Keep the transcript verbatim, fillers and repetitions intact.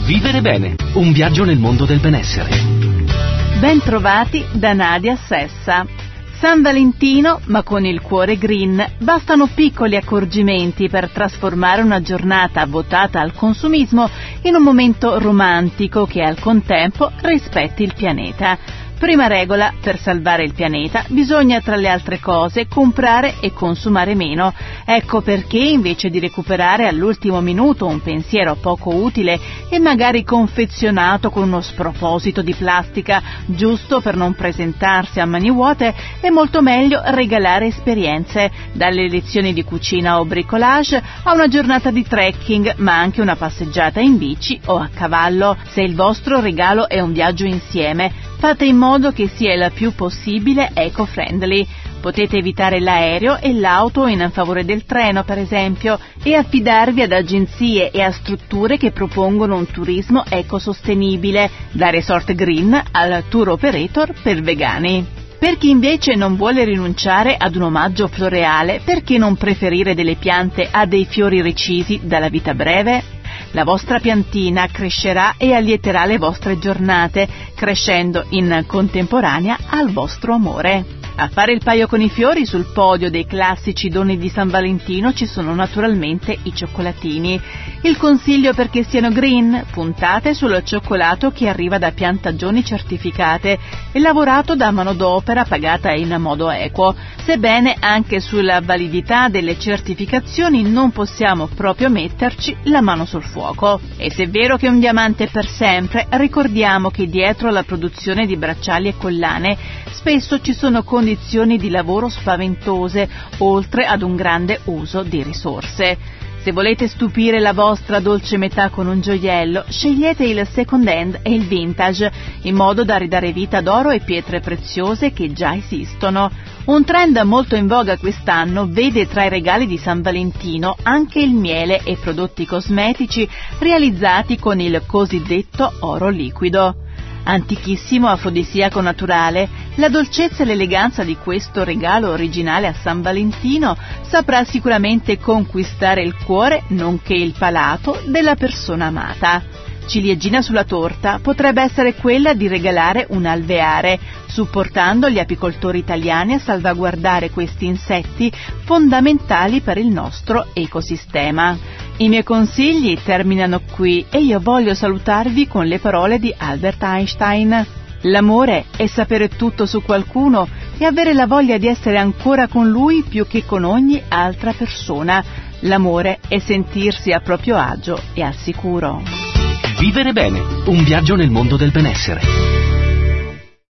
Vivere bene, un viaggio nel mondo del benessere. Ben trovati da Nadia Sessa. San Valentino, ma con il cuore green, bastano piccoli accorgimenti per trasformare una giornata votata al consumismo in un momento romantico che al contempo rispetti il pianeta. Prima regola, per salvare il pianeta bisogna, tra le altre cose, comprare e consumare meno. Ecco perché, invece di recuperare all'ultimo minuto un pensiero poco utile e magari confezionato con uno sproposito di plastica, giusto per non presentarsi a mani vuote, è molto meglio regalare esperienze, dalle lezioni di cucina o bricolage a una giornata di trekking, ma anche una passeggiata in bici o a cavallo. Se il vostro regalo è un viaggio insieme, fate in modo che sia il più possibile eco-friendly. Potete evitare l'aereo e l'auto in favore del treno, per esempio, e affidarvi ad agenzie e a strutture che propongono un turismo ecosostenibile, da resort green al tour operator per vegani. Per chi invece non vuole rinunciare ad un omaggio floreale, perché non preferire delle piante a dei fiori recisi dalla vita breve? La vostra piantina crescerà e allieterà le vostre giornate, crescendo in contemporanea al vostro amore. A fare il paio con i fiori sul podio dei classici doni di San Valentino ci sono naturalmente i cioccolatini. Il consiglio perché siano green: puntate sul cioccolato che arriva da piantagioni certificate e lavorato da manodopera pagata in modo equo, sebbene anche sulla validità delle certificazioni non possiamo proprio metterci la mano sul fuoco. E se è vero che un diamante è per sempre, ricordiamo che dietro alla produzione di bracciali e collane spesso ci sono condizioni di lavoro spaventose, oltre ad un grande uso di risorse. Se volete stupire la vostra dolce metà con un gioiello, scegliete il second hand e il vintage, in modo da ridare vita ad oro e pietre preziose che già esistono. Un trend molto in voga quest'anno vede tra i regali di San Valentino anche il miele e prodotti cosmetici realizzati con il cosiddetto oro liquido. Antichissimo afrodisiaco naturale, la dolcezza e l'eleganza di questo regalo originale a San Valentino saprà sicuramente conquistare il cuore nonché il palato della persona amata. Ciliegina sulla torta potrebbe essere quella di regalare un alveare, supportando gli apicoltori italiani a salvaguardare questi insetti fondamentali per il nostro ecosistema. I miei consigli terminano qui e io voglio salutarvi con le parole di Albert Einstein. L'amore è sapere tutto su qualcuno e avere la voglia di essere ancora con lui più che con ogni altra persona. L'amore è sentirsi a proprio agio e al sicuro. Vivere bene, un viaggio nel mondo del benessere.